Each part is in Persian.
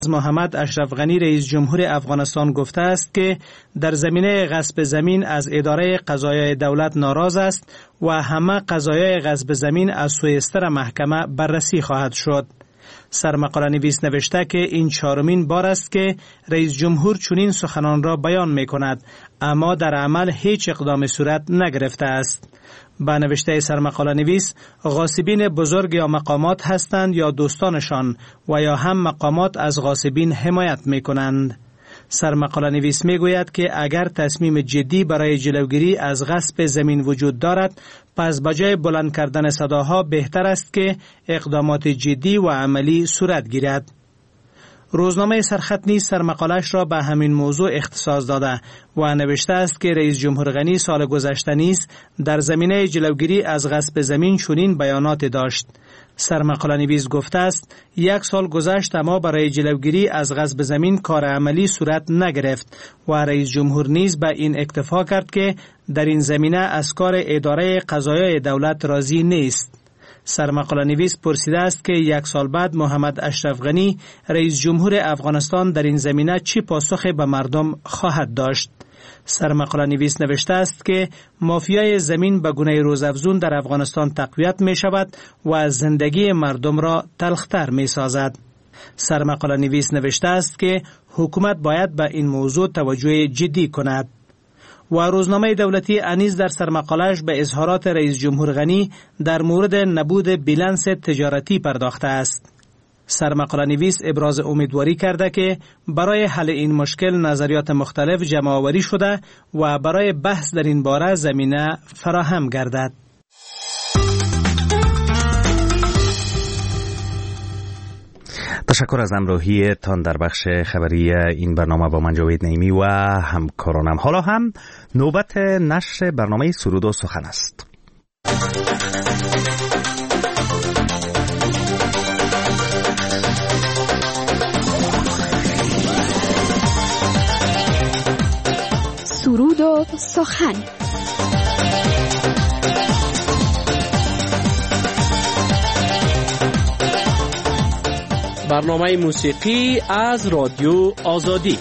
محمد اشرف غنی رئیس جمهور افغانستان گفته است که در زمینه غصب زمین از اداره قضایای دولت ناراض است و همه قضایای غصب زمین از سوی ستر محکمه بررسی خواهد شد. سرمقاله نویس نوشته که این چهارمین بار است که رئیس جمهور چنین سخنان را بیان می کند، اما در عمل هیچ اقدام صورت نگرفته است. با نوشته سرمقاله نویس، غاصبین بزرگ یا مقامات هستند یا دوستانشان و یا هم مقامات از غاصبین حمایت می کنند. سرمقاله نویس می گوید که اگر تصمیم جدی برای جلوگیری از غصب زمین وجود دارد، پس بجای بلند کردن صداها بهتر است که اقدامات جدی و عملی صورت گیرد. روزنامه سرخط نیز سرمقاله‌اش را به همین موضوع اختصاص داده و نوشته است که رئیس جمهور غنی سال گذشته نیز در زمینه جلوگیری از غصب زمین چنین بیانات داشت. سرمقاله نویس گفته است 1 سال گذشت اما برای جلوگیری از غصب زمین کار عملی صورت نگرفت و رئیس جمهور نیز به این اکتفا کرد که در این زمینه از کار اداره قضایای دولت راضی نیست. سرمقاله نویس پرسیده است که 1 سال بعد محمد اشرف غنی رئیس جمهور افغانستان در این زمینه چی پاسخی به مردم خواهد داشت. سرمقاله نویس نوشته است که مافیای زمین به گونه روزافزون در افغانستان تقویت می شود و زندگی مردم را تلختر می سازد. سرمقاله نویس نوشته است که حکومت باید به این موضوع توجه جدی کند. و روزنامه دولتی انیز در سرمقاله‌اش به اظهارات رئیس جمهور غنی در مورد نبود بیلانس تجارتی پرداخته است. سرمقاله نویس ابراز امیدواری کرده که برای حل این مشکل نظریات مختلف جمع آوری شده و برای بحث در این باره زمینه فراهم گردد. تشکر از همراهی تان در بخش خبری این برنامه با من جاوید نعیمی و همکارانم. حالا هم نوبت نشر برنامه سرود و سخن است. سرود و سخن. برنامه موسیقی از رادیو آزادی.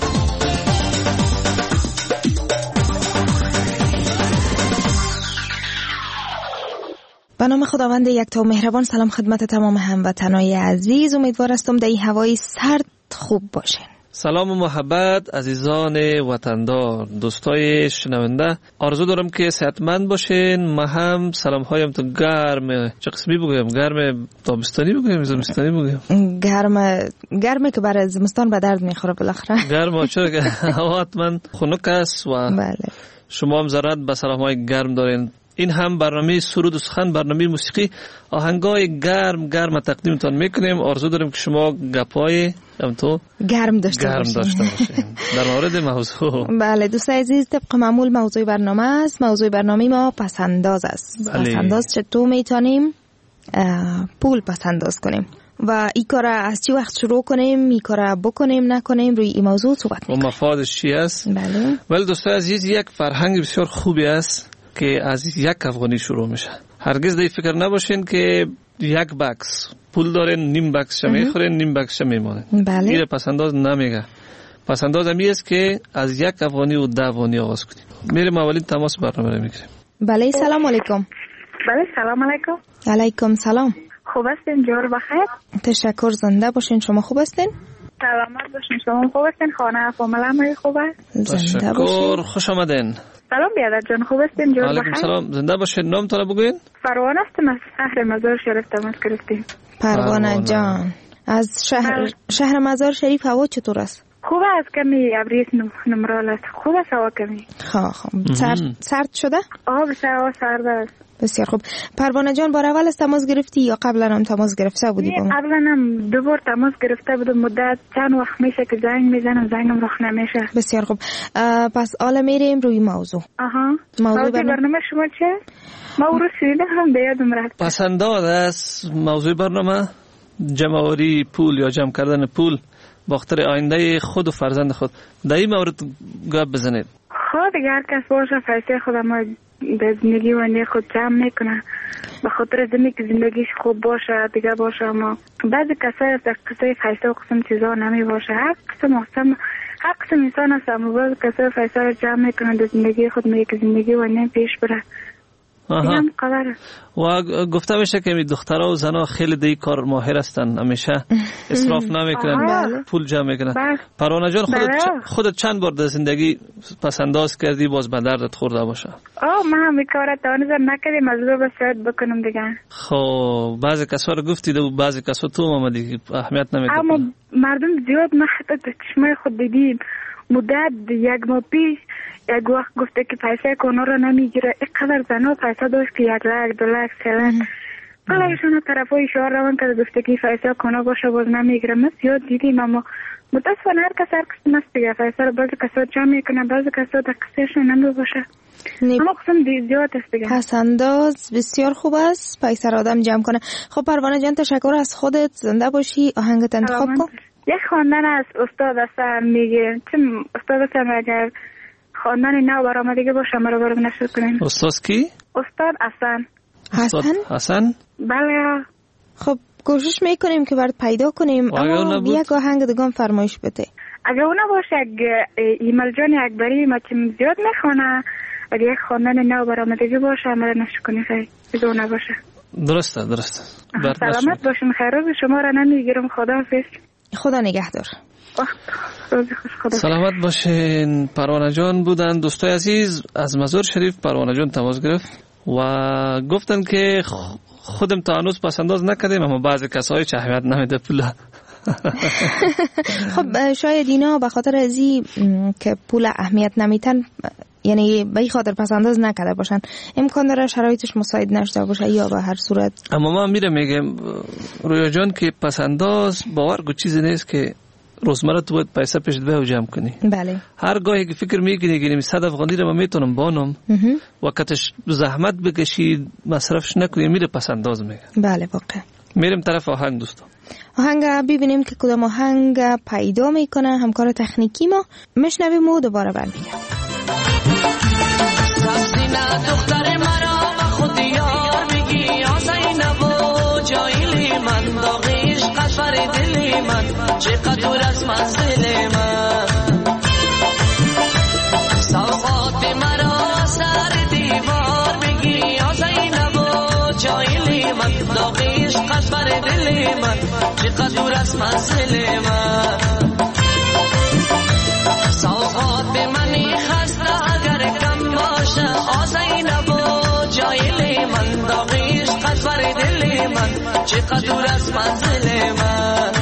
به نام خداوند یکتا و مهربان. سلام خدمت تمام هموطنای عزیز. امیدوار هستم در این هوای سرد خوب باشین. سلام و محبت عزیزان وطندار، دوستای شنونده، آرزو دارم که صحتمند باشین. ما هم سلام هایم تو گرم، چه قسمی بگویم، گرم تابستانی بگویم زمستانی بگویم؟ گرمه که برای زمستان به درد میخوره بالاخره. گرم چرا که هوا حتما خنک است و بله. شما هم ضرورت به سلام های گرم دارین. این هم برنامه سرود و سخن، برنامه موسیقی، آهنگای گرم تقدیمتان میکنیم. آرزو داریم که شما گپای گرم داشته باشین در مورد موضوع. بله دوستای عزیز، طبق معمول موضوع برنامه است. موضوع برنامه ما پسنداز است. بله. پسنداز چطور میتونیم پول پسنداز کنیم و این کار از چی وقت شروع کنیم، این کار بکنیم نکنیم، روی این موضوع صحبت میکنیم. و مفادش چی است؟ بله. ولی دوستای عزیز، یک فرهنگ بسیار خوبی است که از 1 افغانی شروع میشه. هرگز دی فکر نباشین که 1 بکس پول دارین، نیم بکس میخورین، نیم بکس میمونه. بله. این پسنداز نمیگه. پسنداز همی است که از 1 افغانی و 10 افغانی آغاز کنیم. میریم اولین تماس برنامه رو میگیریم. بله سلام علیکم. بله سلام علیکم. علیکم سلام. خوب هستین؟ جور بخیر. تشکر، زنده باشین. شما خوب هستین؟ سلامت باشین. شما خوب هستین؟ خانه فامیل هم خوب است؟ تشکر، خوش آمدین. سلام بیادر جان، خوب هستین؟ جور بخیر. علیکم سلام، زنده باشین. نام تا بگوین؟ پروانه هستم از شهر مزار شریف تماس گرفتیم. پروانه جان، از شهر مزار شریف هوا چطور است؟ خوب است، کمی ابریز نمرال است. خوب است هوا کمی. خب سرد شده؟ بسیار هوا سرد است. بسیار خوب. پروانه جان، بار اول تماس گرفتی یا قبلا هم تماس گرفته بودی؟ قبلا هم 2 بار تماس گرفته بودم. مدت چند وقت میشه که زنگ میزنم، زنگم رخ نمیشه. بسیار خوب. پس حالا میریم روی موضوع. موضوع برنامه شما چیه؟ ما او رو شنیده هم به یادم رفت. پسنداز است موضوع برنامه، جمع‌آوری پول یا جمع کردن پول باختر آینده خود و فرزند خود. در این مورد گپ بزنید. دیگه هر کس باشه پیسه خودم به زندگی و آینده خود جمع میکنه. به خاطر که زندگیش خوب باشه دیگه باشه. اما بعضی کسایی از قصه پیسه و قسم چیزا نمی باشه. هر قسم انسان هست، اما بعضی کسای پیسه رو جمع میکنن در زندگی خود، میگه که زندگی و نیم پیش بره. هم قدره. و گفته میشه که دخترها و زنها خیلی دی کار ماهر هستن، همیشه اسراف نمیکنن، پول جمع میکنن. پروانه جان خودت چند بار در زندگی پس انداز کردی باز به دردت خورده باشه؟ من همین کارا توانستم نکردم، مجبور به شاید بکنم دیگه. خب بعضی کسا رو گفتی و بعضی کسا تو آمدی اهمیت نمیده. اما مردم زیاد ما حتی چشمای خود دیدیم مدت 1 ماه پیش یک وقت گفته که پیسه کانو رو نمیگیره. اینقدر زنها پیسه داشت که 1 لک 2 لک 3 لک حالا ایشون طرف های اشاره روان کرده گفته که پیسه کانو باشه باز نمیگیره. ما زیاد دیدیم، اما متاسفانه هر کس هر قسم است دیگه. پیسه رو بعضی کسا جمع میکنه، بعضی کسا در قصهشون نمی باشه. اما قسم زیاد است دیگه. پس انداز بسیار خوب است پیسه رو آدم جمع کنه. خب پروانه جان تشکر از خودت، زنده باشی. آهنگت انتخاب کن. یک خواندن از استاد حسن میگه چون استاد حسن اگر خواندن نو برآمدگی باشه ما رو برام نشر کنین. استاد کی؟ استاد حسن. حسن؟ بله. خب کوشش میکنیم که برات پیدا کنیم، اما یک آهنگ دیگه فرمایش بده. اگه اونا باشه ایمال جان اکبری ما چیم زیاد میخونه، اگه یک خواندن نو برآمدگی باشه ما رو نشر کنین اگه اونا باشه. درسته. سلامت باشین، خیر روز شما را نمیگیرم. خداحافظ. خدا نگهدار. سلامت باشین. پروانه جان بودن دوستای عزیز از مزار شریف. پروانه جان تماس گرفت و گفتن که خودم تا هنوز پس انداز نکردیم، اما بعضی کسایی چه اهمیت نمیده پول. خب شاید اینا به خاطر ازی که پول اهمیت نمیتن، یعنی به این خاطر پس انداز نکرده باشن. امکان داره شرایطش مساعد نشده باشه یا به هر صورت. اما من میگم رویا جان که پس انداز باور چیزی نیست که روزمره تو باید پیسه پیشت به و جمع کنی. بله. هر گاهی که فکر میکنی 100 افغانی رو من میتونم بانم، وقتش زحمت بکشی مصرفش نکنی میره پس انداز میگه. بله واقعا. میریم طرف آهنگ دوستان. آهنگ ببینیم که کدام آهنگ پیدا میکنه همکار تکنیکی ما. میشنویم و دوباره برمیگردیم. دختر مرا با خود یار میگی آزینب و جایلی من داغی عشقت بر دلی من چقدر دور از منزل من سوغات مرا سر دیوار میگی آزینب و جایلی من داغی عشقت بر دلی من چقدر دور از منزل من سوغات منی خسته اگر کم باشه آزینب و جایلی من داغی عشقت بر دلی من چقدر دور از منزل من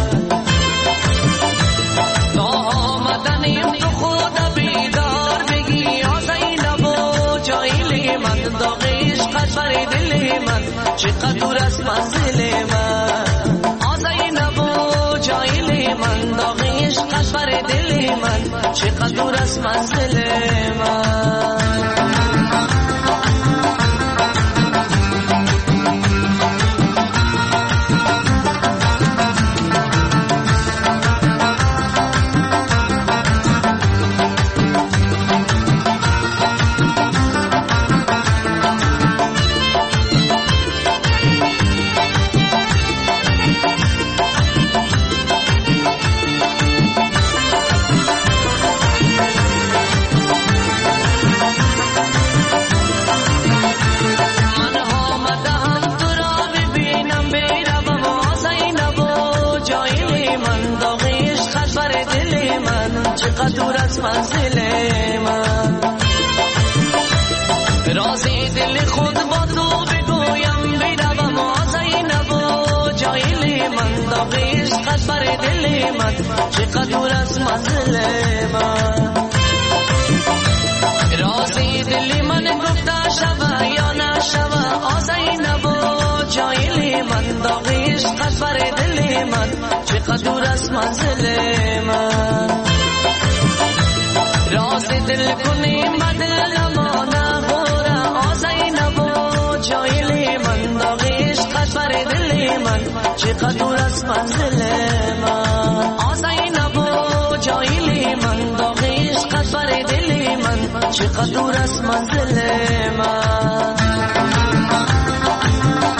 تا آمدنیم تو خود بیدار بگی آزینب و جایلی من داغی عشقت بر دلی من چقدر دور از منزل من آزینب و جایلی من داغی عشقت بر دلی من چقدر دور از منزل من دور از منزل من رازی دل خود با تو بگویم بیروم آزینب و جایلی من داغی عشقت بر دل من چقدر دور از منزل من رازی دل من گفته شوه یا نشوه آزینب و جایلی من داغی عشقت بر دل من چقدر دور از منزل من راز دل کنی مدل ما نهوره آزینب و جایلی من داغی عشقت بر دل من چقدر دور از منزل من آزینب و جایلی من داغی عشقت بر دل من چقدر دور از منزل من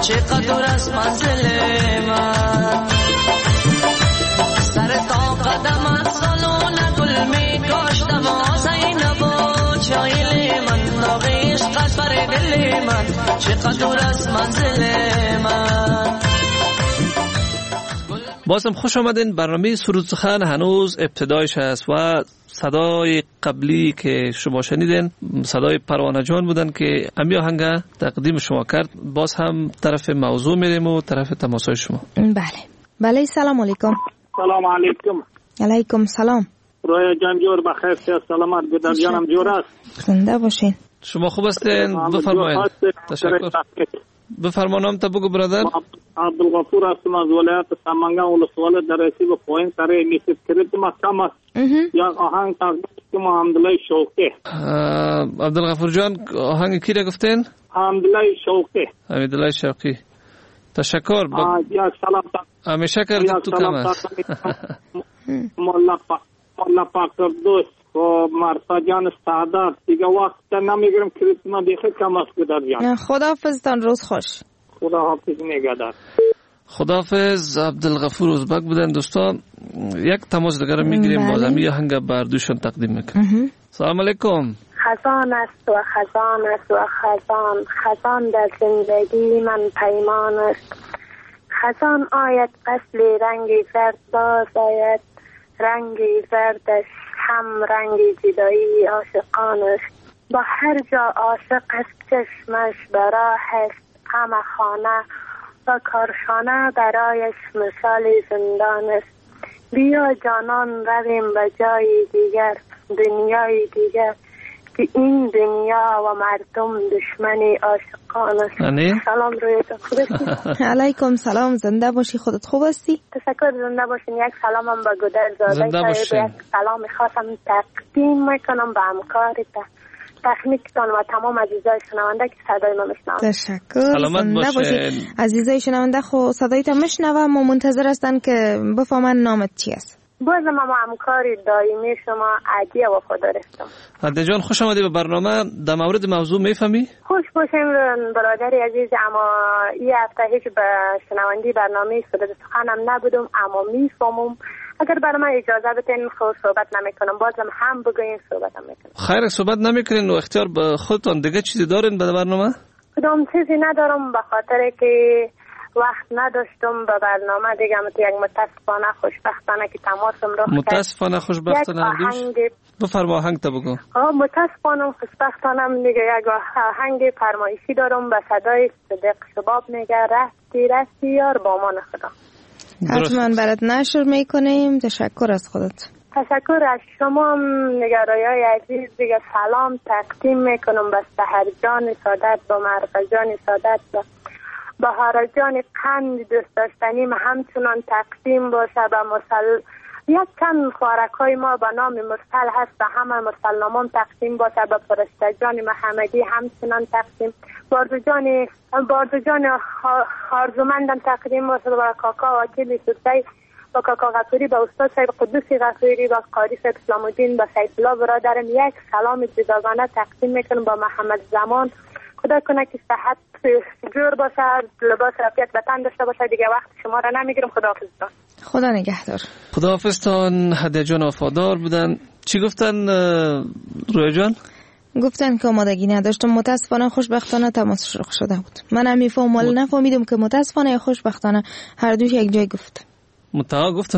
چقدر از منزل من سر تا قدم از سالون گل می کاشتم زینب و چایل من داغ عشق از بر دل من چقدر از منزل من. بازم خوش آمدین. برنامه سرود سخن هنوز ابتدایش است و صدای قبلی که شما شنیدین صدای پروانه جان بودن که امی آهنگ تقدیم شما کرد. باز هم طرف موضوع میریم و طرف تماسای شما. بله سلام علیکم. سلام علیکم. علیکم سلام. رویا جان جور بخیر سلامت گودر جانم جور است. زنده باشین. شما خوب هستین؟ بفرمایید. تشکر. بفرما نام تا بگو برادر. عبدالغفور هستم از ولایت سمنگان ولسوالی در رسیب پایین سره میسید کرد مکم است. یا آهنگ تقدیم حمدالله شوقی. عبدالغفور جان آهنگ کی را گفتین؟ حمدالله شوقی. حمدالله شوقی. تشکر. یا سلام. همیشه کردید تو کم است. مولا پاکردوس و مرسا جان سعادت دیگه وقت نمیگرم کریسما دیگه کم است گودر جان. خداحافظتان روز خوش. خداحافظ نگهدار. خداحافظ. عبدالغفور ازبک بودن دوستان. یک تماس دیگر رو میگیریم بازم یه آهنگ بردوشان تقدیم میکنم. سلام علیکم. خزان است و خزان است و خزان در زندگی من پیمان است. خزان آید فصل رنگی زرد باز آید رنگی زردش هم رنگی جدایی عاشقان است. با هر جا عاشق است چشمش براه است همه خانه و کارخانه برایش مثال زندان است. بیا جانان رویم به جای دیگر دنیای دیگر که این دنیا و مردم دشمنی عاشقان است. سلام روی تو خوب هستی؟ علیکم سلام. زنده باشی. خودت خوب هستی؟ تشکر. زنده باشین. یک سلامم به گودر زاده یک سلام خواستم تقدیم میکنم به همکارت تکنیکتان و تمام عزیزای شنونده که صدای ما میشنون. تشکر. سلامت باشین. عزیزای شنونده خو صدایت میشنوم و منتظر هستن که بفهمن نامت چی است. باز ما همکاری دائمی شما عادی و وفادار هستم. عادی جان خوش آمدی به برنامه. در مورد موضوع میفهمی؟ خوش باشیم برادری عزیز. اما این هفته هیچ به شنوندی برنامه سرود سخنم نبودم اما میفهمم. اگر برای من اجازه بدین خود صحبت نمیکنم بازم هم بگوین صحبت نمیکنم. خیر صحبت نمیکنین و اختیار به خودتان. دیگه چیزی دارین به برنامه؟ کدام چیزی ندارم به خاطر که وقت نداشتم به برنامه دیگه. یک متاسفانه خوشبختانه که تماسم رو متاسفانه خوشبختانه بفرما آهنگ تا بگو. متاسفانه خوشبختانه دیگه یک آهنگ فرمایشی دارم به صدای صدیق شباب میگه رفتی یار با ما نخدا. حتما برات نشر میکنیم. تشکر از خودت. تشکر از شما نگرایای عزیز. دیگه سلام تقدیم میکنم به سحر جان سادت با مرغ جان سادت با بهار جان قند دوست داشتنیم همچنان تقدیم باشه به یک چند خوارکای ما به نام مرسل هست به همه مرسل نامان تقدیم باشه به فرشته جان محمدی همچنان تقدیم باردو جان خارزومندم تقدیم باشه به کاکا وکیل سوسی با کاکا غفوری با استاد صاحب قدوسی غفوری با قاری صاحب اسلام الدین با سید الله برادرم یک سلام جداگانه تقدیم میکنم با محمد زمان. خدا کنه که صحت جور باشه لباس رفیت به تن داشته باشه. دیگه وقت شما را نمیگیرم. خداحافظتان. خدا نگهدار. خداحافظتان. هدیه جان وفادار بودن. چی گفتن رویا جان؟ گفتن که آمادگی نداشتم. متاسفانه خوشبختانه تماسش رخ شده بود. من هم میفهم ولی نفهمیدم که متاسفانه یا خوشبختانه هر دوش یک جای گفت. گفتم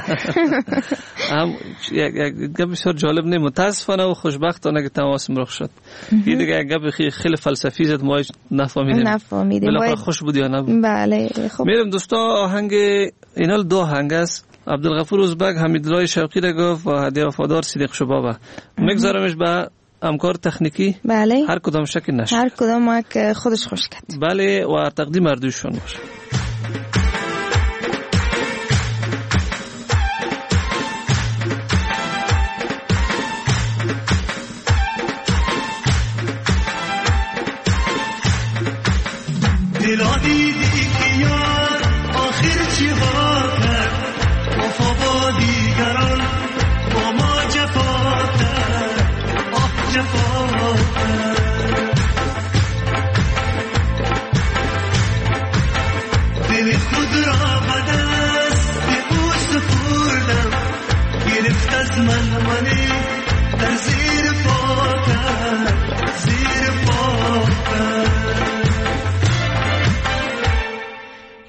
هم یک گپ بسیار جالب نه. متاسفانه و خوشبختانه که تماسم رخ شد. این دیگه یک گپ خیلی فلسفی زد ما نفهمیدیم. بالاخره خوش بود یا نبود. بله خب میرم دوستا آهنگ اینا دو آهنگ است. عبدالغفور ازبک حمیدالله شوقی را گفت و هدیه وفادار صدیق شبابه. میگذارمش به همکار تکنیکی. بله هر کدام شکل نشه. هر کدام که خودش خوش کرد. بله و تقدیم اردوشون باشه. دلا دیدی که یار آخر چی ها کرد وفا با دیگران با ما جفا کرد جفا کرد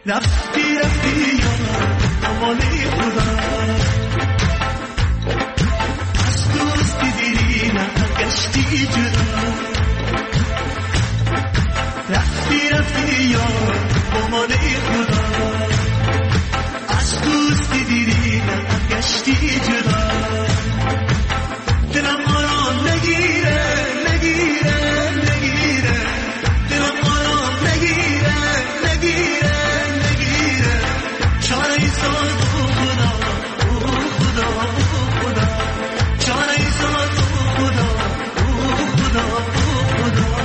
رفتی رفتی یار آماده خدا از دوستی دیری نگشتی جدا رفتی رفتی یار آماده خدا از دوستی دیری نگشتی جدا دلم آرام نگیره نگیره نگیره دلم آرام نگیره نگیره نگیره چاره ای ساز او خدا او خدا او خدا چاره ای ساز او خدا او خدا او خدا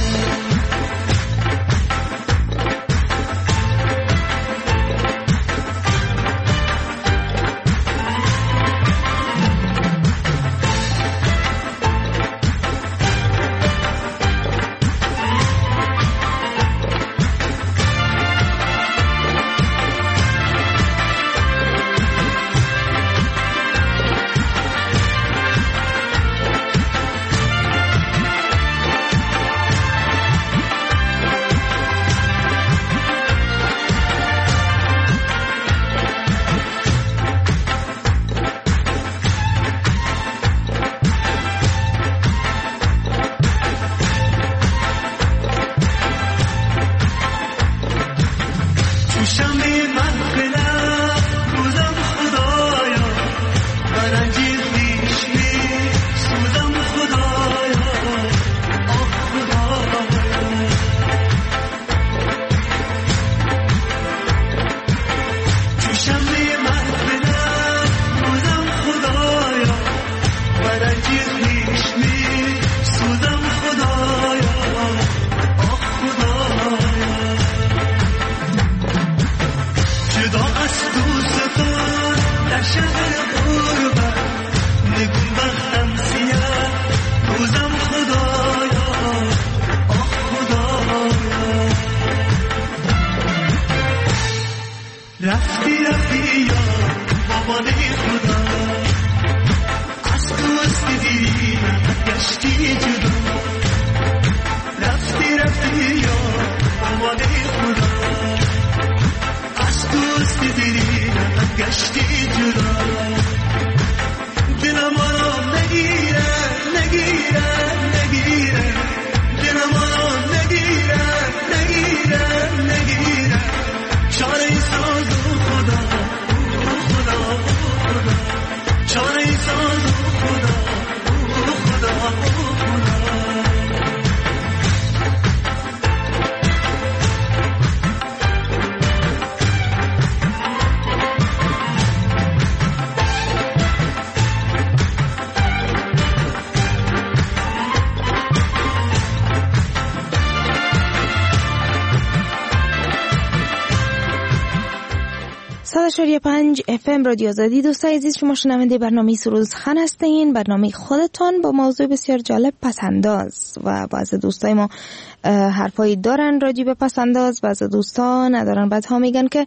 پنج FM رادیو آزادی. دوستای عزیز، شما شنونده برنامه سرود سخن هستین، برنامه خودتان با موضوع بسیار جالب پسنداز. و بعضی دوستای ما حرفایی دارن راجع به پسنداز، بعضی دوستا ندارن. بعدها میگن که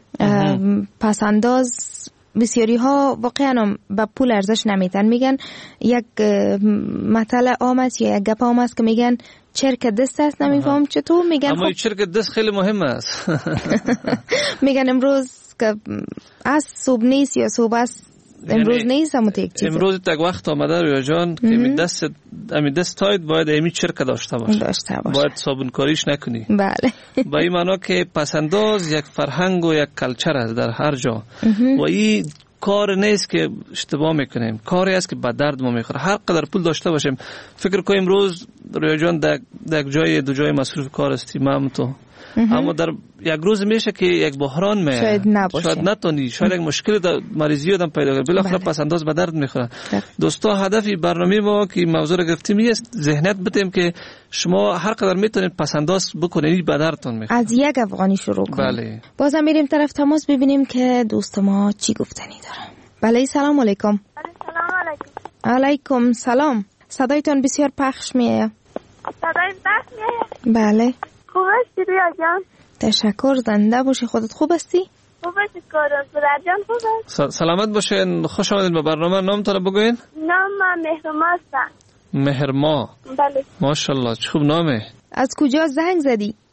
پسنداز بسیاری ها واقعا به پول ارزش نمیدن. میگن یک مثل عام است یا یک گپ عام است که میگن چرک دست است. نمیفهم چطور میگن. اما چرک دست خیلی مهم است. میگن امروز که از صبح نیست یا صبح است امروز نیست، همون یک چیزه. امروز یک وقت آمده رویا جان که امی دست تاید باید امی چرک داشته باشه. باید صابونکاریش نکنی. بله. با این معنا که پسنداز یک فرهنگ و یک کلچر است در هر جا. و این کار نیست که اشتباه میکنیم، کاری است که به درد ما میخوره. هر قدر پول داشته باشیم، فکر کنیم امروز رویا جان در جای دو جای مصروف کار هستیم هم تو، اما در یک روز میشه که یک بحران میاد، شاید نباشه، شاید نتونی، شاید یک مشکل در مریضی آدم پیدا کنه، بالاخره پسنداز به درد میخوره. دوستا هدفی برنامه ما که موضوع رو گفتیم است ذهنیت بدیم که شما هر قدر میتونید پسنداز بکنید به دردتون میخوره. از یک افغانی شروع کنیم. بله. بازم میریم طرف تماس ببینیم که دوست ما چی گفتنی داره. بله، سلام علیکم. سلام علیکم. علیکم سلام. صدایتون بسیار پخش میاد. صدای پخش میاد؟ بله. خوب هستی ریا جان؟ تشکر، زنده باشی. خودت خوب هستی؟ خوب هستی کارم. پدر جان خوب است؟ سلامت باشین. خوش آمدین به برنامه. نامتون رو بگوین. نام من مهرما هستم. مهرما. بله. ماشاءالله، چه خوب نامه. از کجا زنگ زدی؟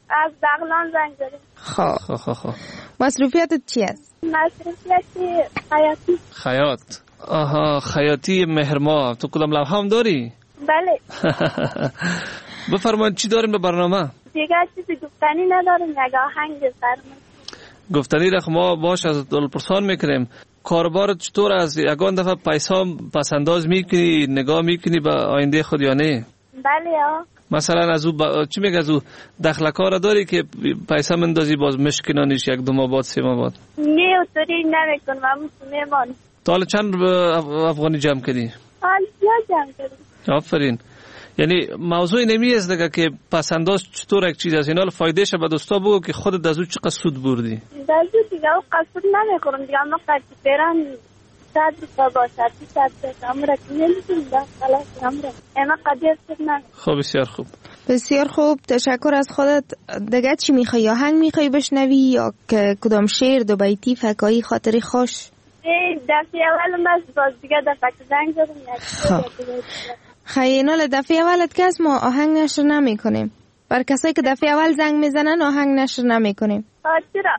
از بغلان زنگ زدیم. خب مصروفیتت چی است؟ مصروفیت خیاطی. خیاط. آها، خیاطی مهرماه. تو کدام لوحه هم داری؟ بله. بفرمایید چی داریم به برنامه؟ دیگه چیزی گفتنی نداریم، یک آهنگ بفرمایید. گفتنی را ما باش از دلپرسان میکنیم. کاربارت چطور از یگان دفعه پیسا پسنداز میکنی، نگاه میکنی به آینده خود یا نه؟ بله ها. مثلا از او چی میگه، از او دخلکار داری که پیسا مندازی باز مشکنانیش یک دو ماه بعد سه ماه بعد؟ نه اوطوری نمیکنم، همون میمان. تا حالا چند افغانی جمع کردی؟ حال زیاد جمع کردی. آفرین. یعنی موضوع نمی است دیگه که پسنداز چطور یک چیز است. اینا فایدهش به دوستا بگو که خودت از او چقدر سود بردی. از او دیگه او قصد نمیخورم دیگه، اما قدی پیران 100 روپا باشد 100 روپا امره که نمیتونیم ده خلاص امره اما قدی است نه. خب بسیار خوب. بسیار خوب، تشکر از خودت. دیگه چی میخوای؟ آهنگ میخوای بشنوی یا که کدام شعر دو بیتی فکایی خاطری خوش؟ دفعه اول مست باز دیگه دفعه که زنگ زدم. خیلی دفعه اولت که از ما آهنگ نشر نمی کنیم. بر کسایی که دفعه اول زنگ میزنن آهنگ نشر نمی کنیم. چرا؟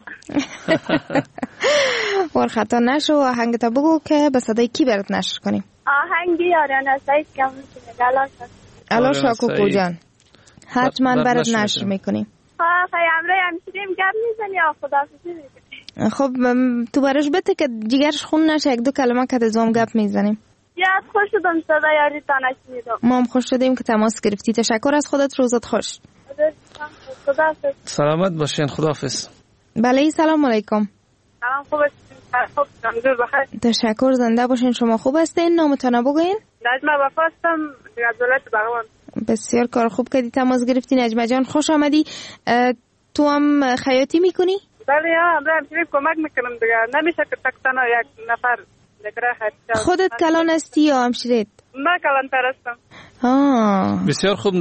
ورخطا نشو، آهنگ تا بگو که به صدای کی برات نشر کنیم. آهنگی آریانا سعید که میتونه الا شاکو جان حتما برات نشر میکنیم. خیلی امره همشیریم گپ میزنی یا خداحافظی میکنی؟ خب تو برش بده که جیگرش خون نشه، یک دو کلمه که دزوم گپ میزنیم. یاد خوش شدم صدای یاریتان شنیدم. ما هم خوش شدیم که تماس گرفتی. تشکر از خودت، روزت خوش. خداحافظ. سلامت باشین. خداحافظ. بله سلام علیکم. سلام، خوب هستین؟ خوب شدم بخیر. تشکر، زنده باشین. شما خوب هستین؟ نامتون بگوین؟ نجمه وفا هستم از ولایت بغلان. بسیار کار خوب کردی تماس گرفتی نجمه جان، خوش آمدی. تو هم خیاطی میکنی؟ بله ها، همراهم کمک میکنم دیگه. نمیشه که تک تنها یک نفر خودت کلان هستی یا همشیرت؟ من کلان تر هستم. بسیار خوب.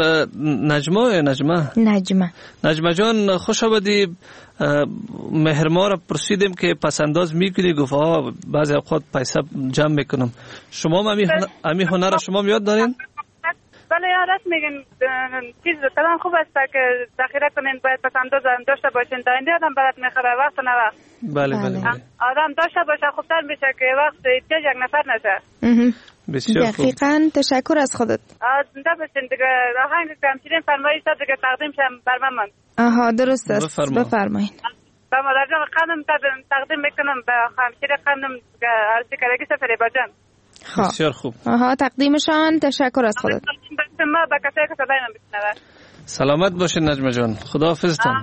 نجمه جان خوش آمدی. مهرما را پرسیدیم که پسنداز میکنی، گفت بعضی اوقات پیسه جمع میکنم. شما امی هنر شما یاد دارین؟ بله یادت میگن چیز کلان خوب است که ذخیره کنین، باید پسنداز داشته باشین. تا اینجا آدم برات میخوره وقت نه وقت. بله. آدم داشته باشه خوبتر میشه که وقت احتیاج یک نفر نشه. بسیار خوب. دقیقاً. تشکر از خودت. زنده باشین دیگه. آهنگ که همچنین فرمایید تا دیگه تقدیم شم بر من. آها درست است. بفرمایید. با مادر جان خانم تقدیم میکنم به همشیر خانم عرضی کردگی سفری باجان. بسیار خوب. آها تقدیمشان. تشکر از خودت. ما با کسایی که صدای من بشنوه. سلامت باشین نجمه جان. خداحافظتان.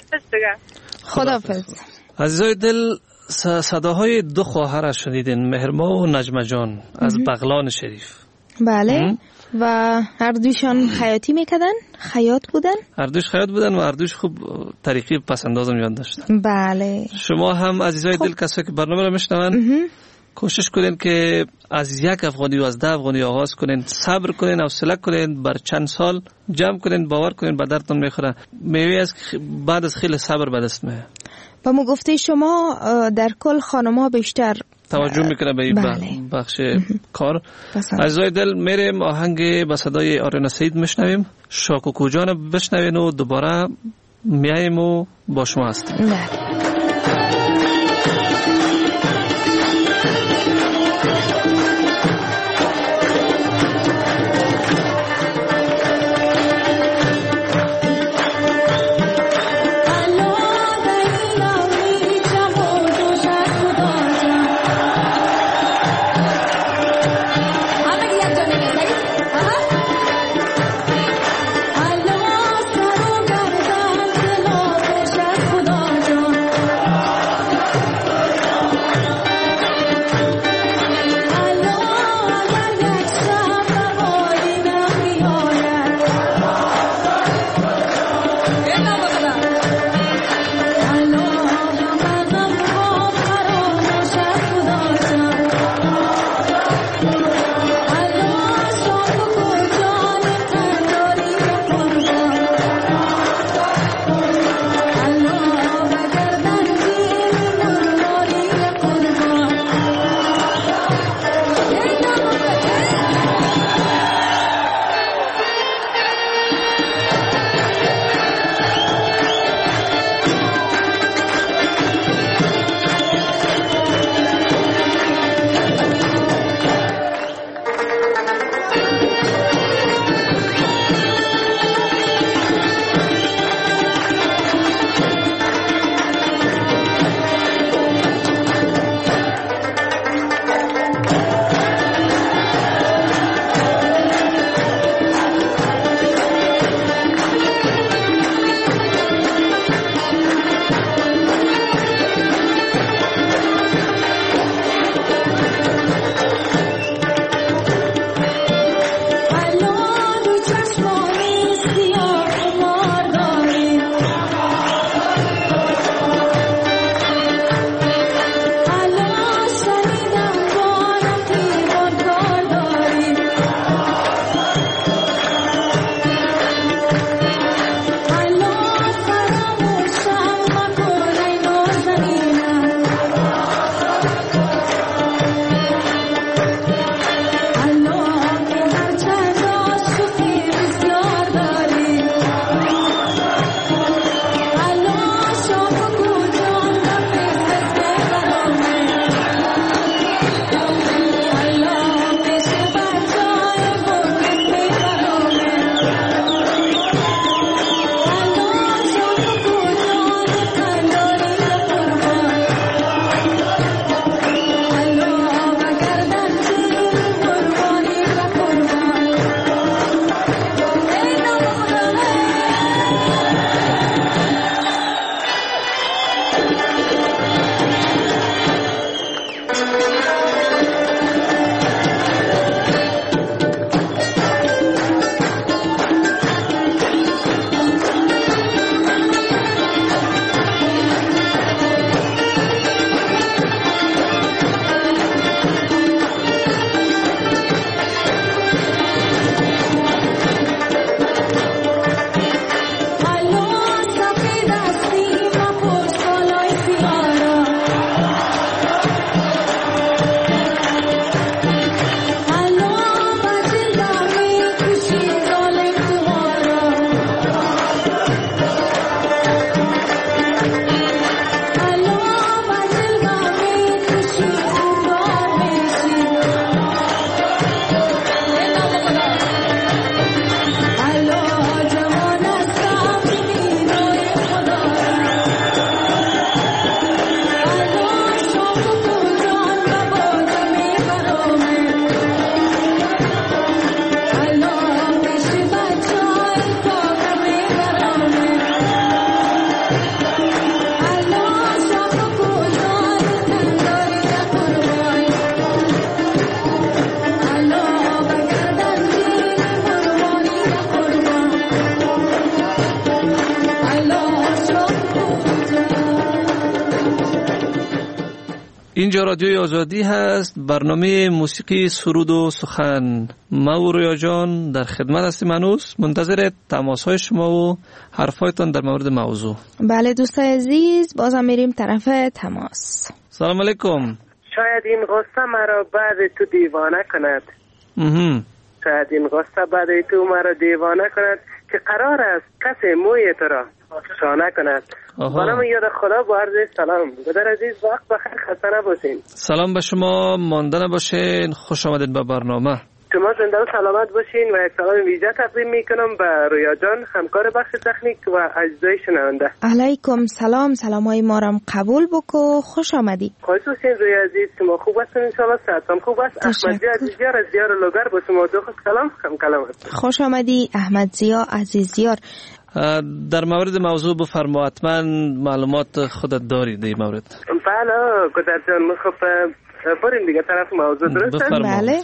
خداحافظ. عزیزای دل، صداهای دو خواهر شنیدین، مهرما و نجمه جان از بغلان شریف. بله. و هر دویشان خیاطی میکردن؟ خیاط بودن؟ هر دویش خیاط بودن و هر دویش خوب طریقی پسندازم یاد داشتن. بله. شما هم عزیزای دل کسایی که برنامه رو میشنون کوشش کنین که از 1 افغانی و از 10 افغانی آغاز کنین، صبر کنین، حوصله کنین، بر چند سال جمع کنین، باور کنین به درتون میخوره. میوه است که بعد از خیلی صبر به دست میاد. با مگفته شما در کل خانم‌ها بیشتر توجه میکنه به این بخش کار. عزیزای دل میریم آهنگ با صدای آریانا سعید میشنویم. شاکوکو جان بشنوین و دوباره میایم و با شما هستیم. Allah اینجا رادیوی آزادی هست، برنامه موسیقی سرود و سخن. ما و رویا جان در خدمت هستیم. هنوز منتظر تماس های شما و حرفایتان در مورد موضوع. بله دوستای عزیز، بازم میریم طرف تماس. سلام علیکم. شاید این غصه مرا بعد تو دیوانه کند. شاید این غصه بعد تو مرا دیوانه کند که قرار است کسی موی تو را شانه کند. بانم یاد خدا با عرض سلام. بدر عزیز وقت بخیر، خسته نباشین. سلام به شما، مانده نباشین، خوش آمدید به برنامه. شما زنده و سلامت باشین و یک سلام ویژه تقدیم میکنم به رویا جان، همکار بخش تکنیک و اجزای شنونده. علیکم سلام، سلامای ما را قبول بکو. خوش آمدی. خوش باشین رویا عزیز، شما خوب هستین ان شاء الله؟ صحتتان خوب است؟ احمد زیا عزیزیار از دیار لوگر با شما دو سلام هم کلام است. خوش آمدی احمد زیا عزیزیار. در مورد موضوع بفرما، حتما معلومات خودت دارید این مورد. بله گدر جان، خب بریم دیگه طرف موضوع. درسته؟ بله.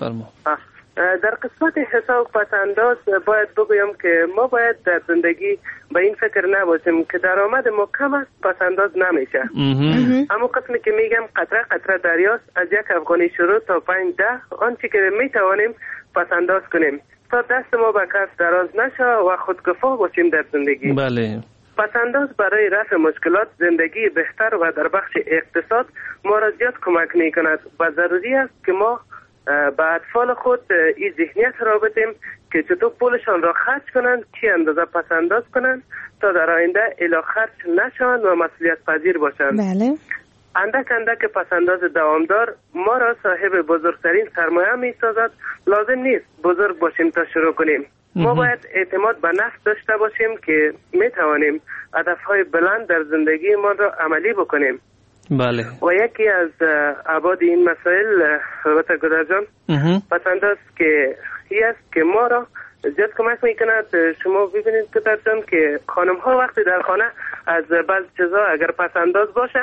در قسمت حساب پسنداز باید بگویم که ما باید در زندگی به این فکر نباشیم که درآمد ما کم است پسنداز نمیشه. اما قسمی که میگم قطره قطره دریاست، از یک افغانی شروع تا 5-10 آنچه که میتوانیم پسنداز کنیم تا دست ما به کس دراز نشه و خودکفا باشیم در زندگی. بله. پسنداز برای رفع مشکلات زندگی بهتر و در بخش اقتصاد ما را زیاد کمک میکند و ضروری است که ما به اطفال خود این ذهنیت را بدیم که چطور پولشان را خرج کنند، چی اندازه پسنداز کنند تا در آینده الا خرج نشوند و مسئولیت پذیر باشند. بله. اندک اندک پسنداز دوامدار ما را صاحب بزرگترین سرمایه می سازد. لازم نیست بزرگ باشیم تا شروع کنیم. ما باید اعتماد به نفس داشته باشیم که می توانیم هدفهای بلند در زندگی ما را عملی بکنیم. بله. و یکی از ابعاد این مسائل البته گدر جان پسنداز که هی است که ما را زیاد کمک میکند. شما ببینید گدر جان که خانم ها وقتی در خانه از بعض چیزا اگر پسنداز باشه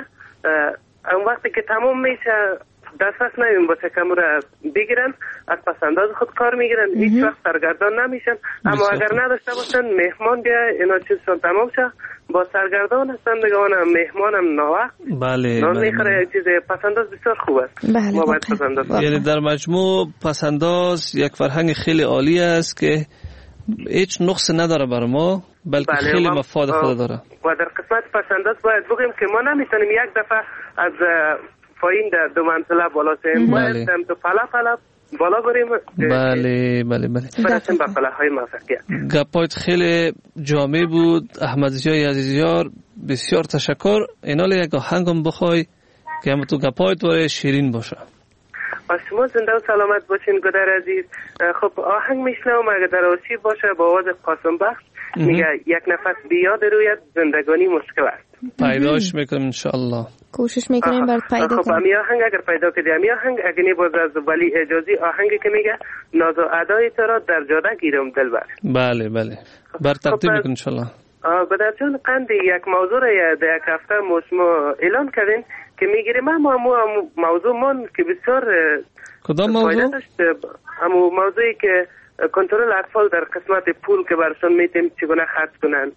اون وقتی که تمام میشه دست نمیم با کمره بگیرن، از پسنداز خود کار میگیرن، هیچ وقت سرگردان نمیشن. اما اگر نداشته باشن مهمان بیا اینا چیزشون تمام شه با سرگردان هستن دیگه، اونم مهمانم ناوقت نان میخوره. یک چیز پسنداز بسیار خوب است. ما باید پسنداز یعنی در مجموع پسنداز یک فرهنگ خیلی عالی است که هیچ نقص نداره بر ما، بلکه خیلی مفاد خود داره. و در قسمت پسنداز باید بگیم که ما نمیتونیم یک دفعه از پایین در 2 منزله بالا سیم، باید تو پلا بالا بریم. بله برسیم به پلاهای موفقیت. گپایت خیلی جامع بود احمد زیای عزیزیار، بسیار تشکر. اینال یک آهنگم بخوای که هم تو گپایت و شیرین باشه. و شما زنده و سلامت باشین گدر عزیز. خب آهنگ میشنم اگه در آشی باشه با آواز قاسم بخش. میگه یک نفس بیاد رویت زندگانی مشکل است. پیداش میکنیم انشاءالله، کوشش میکنیم برات پیدا کنیم. خب امی آهنگ اگر پیدا کردی امی آهنگ اگه نیباز از ولی اجازی آهنگی که میگه ناز و ادای تو را در جاده گیرم دلبر. بله بر ترتیب میکنیم انشاءالله. بدر جان قند یک موضوع را در یک هفته شما اعلان کردین که میگیریم موضوع من که بسیار کدام موضوع؟ همون موضوعی که کنترل اطفال در قسمت پول که برشون میتیم چگونه خرج کنن.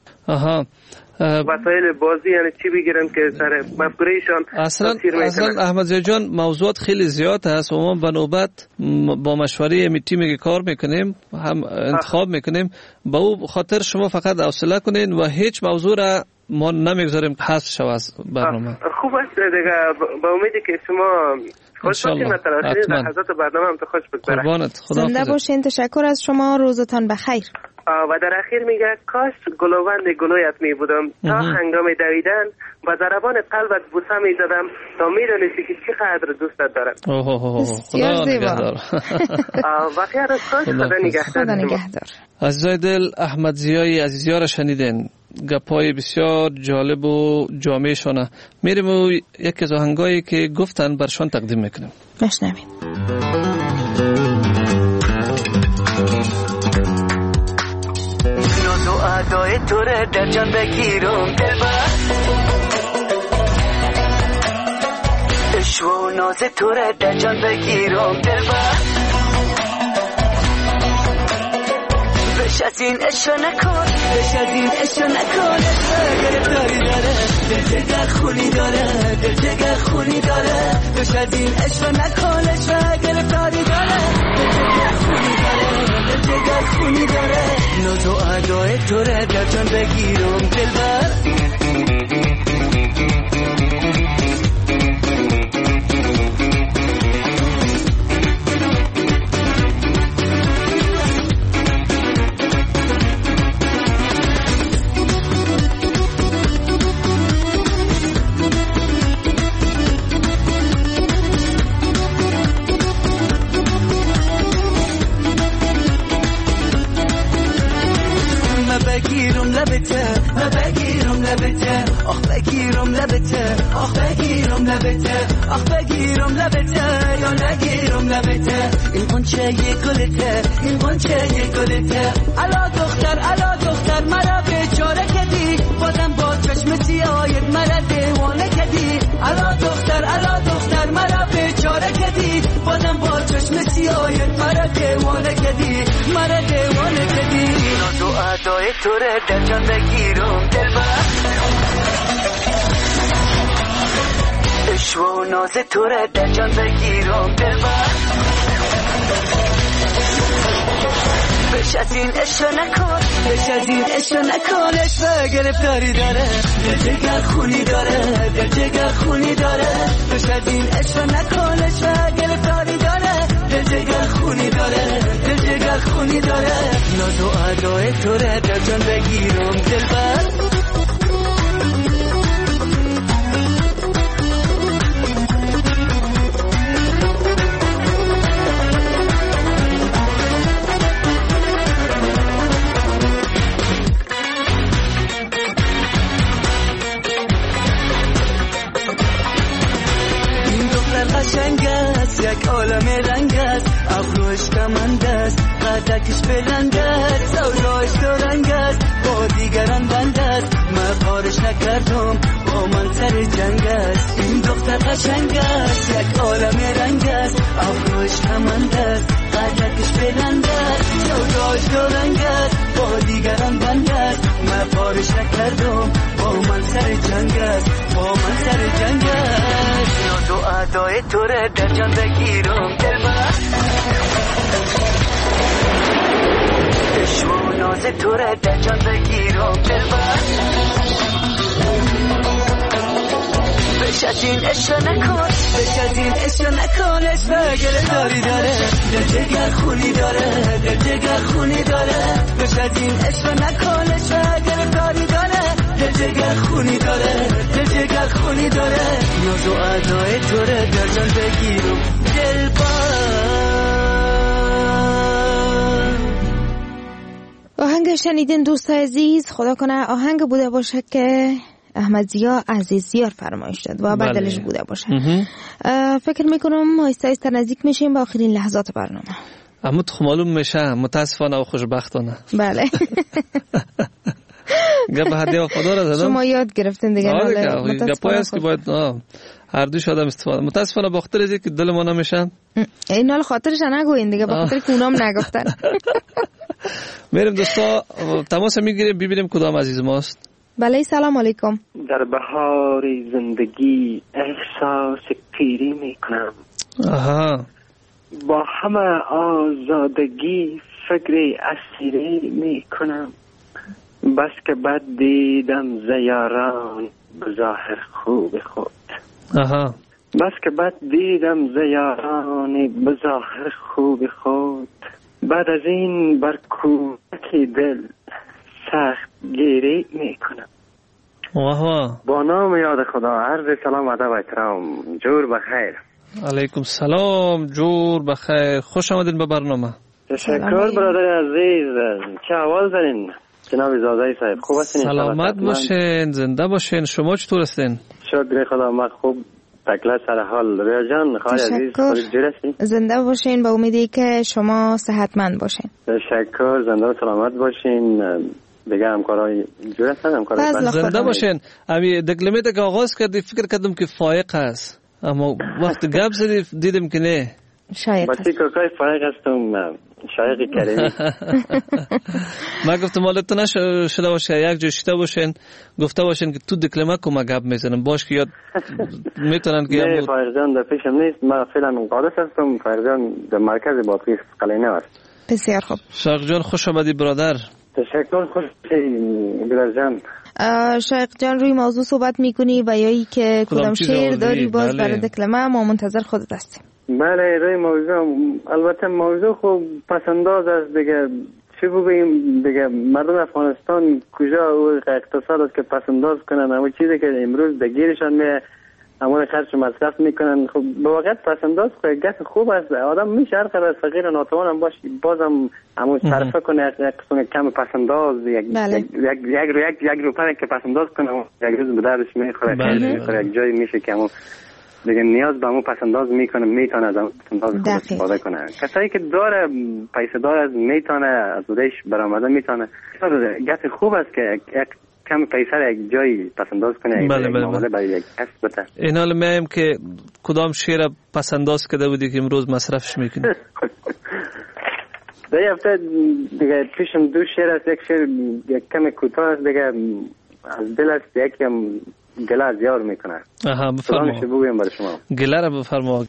وسایل بازی یعنی چی بگیرن که سر مفکورهشان اصلا احمد زیا جان موضوعات خیلی زیاد هست و ما به نوبت با مشوره تیمی که کار میکنیم هم انتخاب میکنیم. با او خاطر شما فقط حوصله کنین و هیچ موضوع را ما نمیگذاریم حذف شود از برنامه. خوب است دیگه، با امیدی که شما خوش باشین و لحظات برنامه هم تو خوش بگذره. قربانت، خدا زنده باشین. تشکر از شما، روزتان بخیر. و در اخیر میگه کاش گلووند گلویت می بودم تا هنگام دویدن و ضربان قلبت بوسه می دادم تا میدانستی که چقدر دوستت دارم. خدا نگهدار. و خیر از کاش خدا نگهدار. عزیزای دل، احمد زیای عزیزیار شنیدین، گپای بسیار جالب و جامع شونه. میریم و یک از آهنگایی که گفتن برشان تقدیم میکنیم. بشنویم. نازو ادای تو را در جان بگیرم دلبر، عشق و ناز تو را در جان بگیرم دلبر، بش از این عشق نکن، بش از این عشق نکن، گرفتاری داره دل جگر خونی داره دل جگر خونی داره توش از این عشق نکنش و گرفتاری داره دل جگر خونی داره دل جگر خونی داره ناز و ادای تو را در جان بگیرم دلبر بگیرم لبته آخ بگیرم لبته آخ بگیرم لبته آخ بگیرم لبته یا نگیرم لبته این قنچه یه گلته این قنچه یه گلته الا دختر مرا بیچاره کدی بازم با چشم سیاهت مرا دیوانه کدی الا دختر مرا بیچاره کدی بازم با چشم سیاهت مرا دیوانه کدی مرا دیوانه کدی ناز و ادای تو را در جان بگیرم دلبر عشق و ناز تو را در جان بگیرم دلبر بش از این عشق نکن بش از این عشق نکن عشق گرفتاری داره دل جگر خونی داره دل جگر خونی داره بش از این عشق نکن عشق گرفتاری داره دل جگر خونی داره دل جگر خونی داره ناز و ادای تو را در جان بگیرم دلبر قشنگ است یک عالم رنگ است ابروش کمند است قدکش بلند است سودایش دو رنگ است با دیگران بند است من کارش نکردم با من سر جنگ است این دختر قشنگ است یک عالم رنگ است ابروش کمند است قدکش بلند است سودایش دو رنگ است با دیگران بند است من کارش نکردم با من سر جنگ است با من سر جنگ است ناز و ادای تو را در جان بگیرم دلبر عشق و ناز تو را در جان بگیرم دلبر بش از این عشق نکن بش از این عشق نکن عشق گرفتاری داره دل جگر خونی داره دل جگر خونی داره بش از این عشق نکن عشق گرفتاری داره دل جگر خونی داره دل جگر خونی داره ناز و ادای تو را در جان بگیرم دلبر آهنگ شنیدین دوستای عزیز خدا کنه آهنگ بوده باشه که احمد ضیا عزیزیار فرمایش داد و بدلش بوده باشه فکر میکنم آیسته آیسته نزدیک میشیم به آخرین لحظات برنامه اما تو معلوم میشه متاسفانه و خوشبختانه بله گپ هدیه وفادار زدم شما یاد گرفتین دیگه گپای است که باید هر دوش آدم استفاده متاسفانه با خاطر اینکه دل ما نمیشه این حال خاطرش نگوین دیگه با خاطر که اونام نگفتن میریم دوستا تماس میگیریم ببینیم کدام عزیز ماست بله سلام علیکم در بهار زندگی احساس پیری میکنم با همه آزادگی فکر اسیری میکنم بس که بد دیدم زیاران بظاهر خوب خود بس که بد دیدم زیاران بظاهر خوب خود بعد از این بر کوچک دل سخت گیری میکنم با نام یاد خدا عرض سلام و ادب و احترام جور بخیر علیکم سلام جور بخیر خوش آمدین به برنامه تشکر برادر عزیز چه احوال دارین جناب زادایی صاحب خوب هستین سلامت باشین زنده باشین شما چطور هستین شکر خدا من خوب تکلا سر حال ریا جان خواهی عزیز خودت جور هستین زنده باشین با امیدی که شما صحتمند باشین تشکر زنده و سلامت باشین دیگه همکارای جور هستن زنده باشین امی دکلمیت که آغاز کردی فکر کردم که فایق هست اما وقت گپ زدی دیدم که نه شاید باسی که فایق هستم شایق کریمی. من گفتم مالتون شده باشه یک جای شده باشین گفته باشین که تو دکلمه کمک گپ میزنم باش که یاد میتونن که نه فایق جان در پیشم نیست. من فعلا قادس هستم. فایق جان در مرکز بادغیس قلعه نو است. بسیار خوب. شایق جان خوش آمدی برادر. تشکر. خوش برادر جان. شایق جان روی موضوع صحبت میکنی و یا ای که کدام شعر داری باز برای دکلمه ما منتظر خودت هستیم. بله روی موضوع البته موضوع خوب پسنداز است دیگه. چی بگوییم دیگه مردم افغانستان کجا او اقتصاد است که پسنداز کنن اما چیزی که امروز دگیرشان میه همون خرج مصرف میکنن. خب به واقع پسنداز گپ خوب است. آدم میشه هر قدر فقیر و ناتوان هم باشه بازم همون صرفه کنه یک قسم کم پسنداز یک روپیه که پسنداز کنه یک روز به دردش میخوره. یک جایی میشه که همون دیگه نیاز به همون پسنداز میکنه میتونه از همون پسنداز خود استفاده کنه. کسایی که داره پیسه دار از میتونه از بودش برآمده میتونه. گپ خوب است که یک کم پیسه یک جایی پسنداز کنه. بله. برای یک کس بده. این حال میایم که کدام شعر پسنداز کرده بودی که امروز مصرفش میکنی؟ در هفته دیگه پیشم دو شعر است. یک شعر یک کم کوتاه است دیگه از دل است. یکی هم گله از یار میکنه. آها بفرما. میشه بگویم برای شما گله رو بفرما.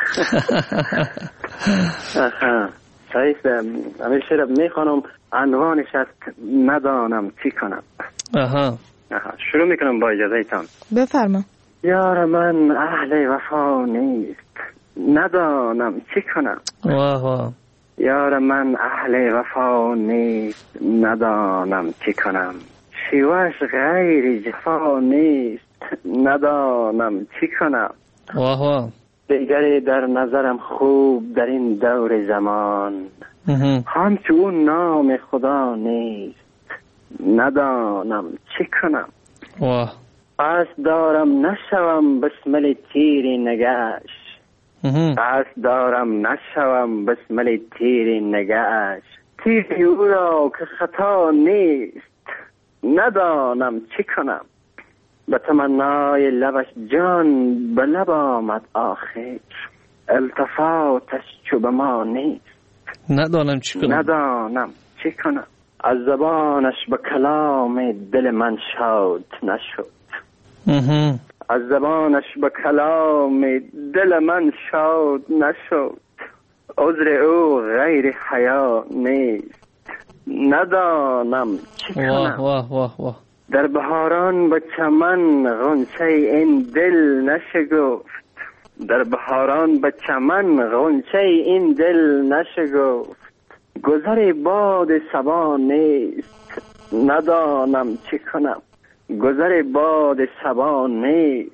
صحیح همین شعر میخوانم. عنوانش است ندانم چی کنم. شروع میکنم با اجازه تان. بفرما. یار من اهل وفا نیست ندانم چی کنم. واه. یار من اهل وفا نیست ندانم چی کنم. شیوهش غیر جفا نیست ندانم چی کنم. واه. دیگری در نظرم خوب در این دور زمان همچو اون نام خدا نیست ندانم چی کنم. واه. قصد دارم نشوم بسمل تیری نگاش. قصد دارم نشوم بسمل تیری نگاش. تیری او را که خطا نیست ندانم چی کنم. به تمنای لبش جان به لب آمد آخر. التفاتش چو به ما نیست ندانم چی کنم. ندانم چی کنم. از زبانش به کلام دل من شاد نشد. از زبانش به کلام دل من شاد نشد. عذر او غیر حیا نیست ندانم چی کنم. واه. در بهاران به چمن غنچه این دل نشگفت. در بهاران به چمن غنچه این دل نشگفت. گذر باد صبا نیست ندانم چی کنم. گذر باد صبا نیست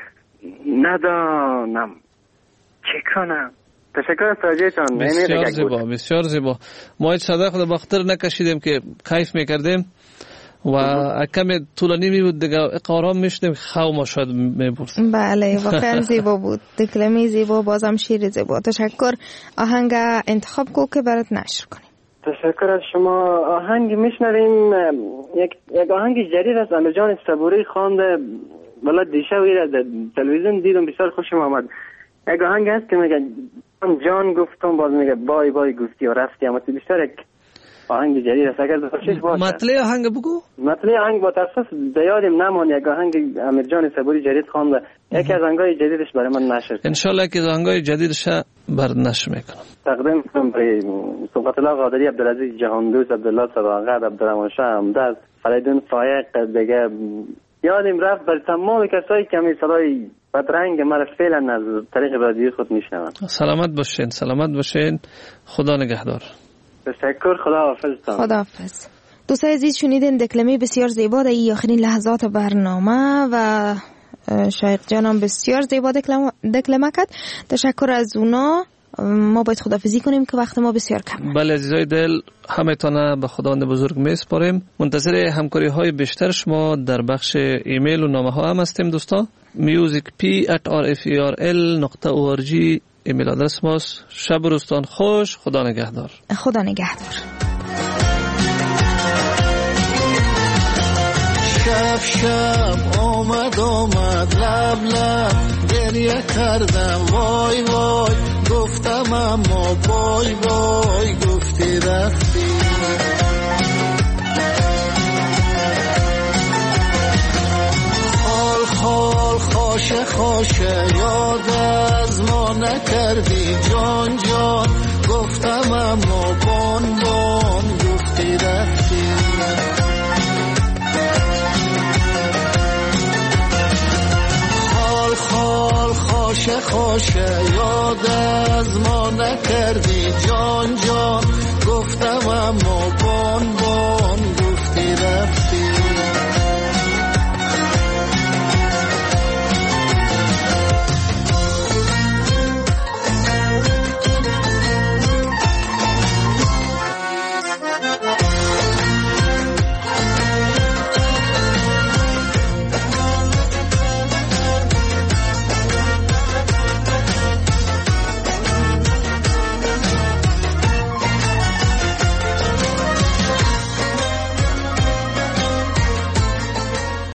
ندانم چی کنم. تشکر از توجهتان. بسیار زیبا. ما هیچ صدای خود بخاطر نکشیدیم که کیف میکردیم و کم طولانی می بود دیگه اقارام میشدیم خو ما شاید میبرد. بله واقعا زیبا بود. دکلمه زیبا بازم شیر زیبا. تشکر. آهنگ انتخاب کو که برات نشر کنیم. تشکر از شما. آهنگ میشنویم. یک آهنگ جدید از امیرجان صبوری خوانده. والا دیشب در تلویزیون دیدم بسیار خوشم آمد. یک آهنگ هست که میگه جان گفتم باز میگه بای بای گفتی و رفتی. اما بیشتر یک آهنگ جدید است. اگر داشتید باشه مطلع آهنگ بگو. مطلع آهنگ با تاسف دیادم نمون. یک آهنگ امیرجان صبوری جدید خوانده. یکی از آهنگای جدیدش برای من نشر. ان شاء الله که آهنگای جدیدش بر نشر میکنم. تقدیم کنم برای صحبت الله قادری، عبدالعزیز جهاندوست، عبدالله صداقت، عبدالرحمن شاه همدرد، فریدون فایق دیگه. یادم رفت بر تمام کسایی که می صدای بدرنگ مرا فعلا از طریق رادیو خود میشنوند. سلامت باشین. خدا نگهدار. تشکر. خداحافظ. خداحافظ. دوستان عزیز شنیدین دکلمه بسیار زیبا در این آخرین لحظات برنامه و شایق جانم بسیار زیبا دکلمه کرد. تشکر از اونا. ما باید خداحافظی کنیم که وقت ما بسیار کم. بله عزیزای دل همه تانه به خداوند بزرگ میسپاریم. منتظر همکاری های بیشتر شما در بخش ایمیل و نامه ها هم هستیم دوستان. musicp@rferl.org ایمیل آدرس ماست. شب و روزتان خوش. خدا نگهدار. خدا نگهدار. شب آمد لب لب گریه کردم وای وای گفتم اما بای بای گفتی رفتی خال خال خاشه خاشه یاد از ما نکردی جان جان گفتم اما بان بان گفتی رفتی خال خاشه خاشه یاد از ما نکردی جان جان گفتم اما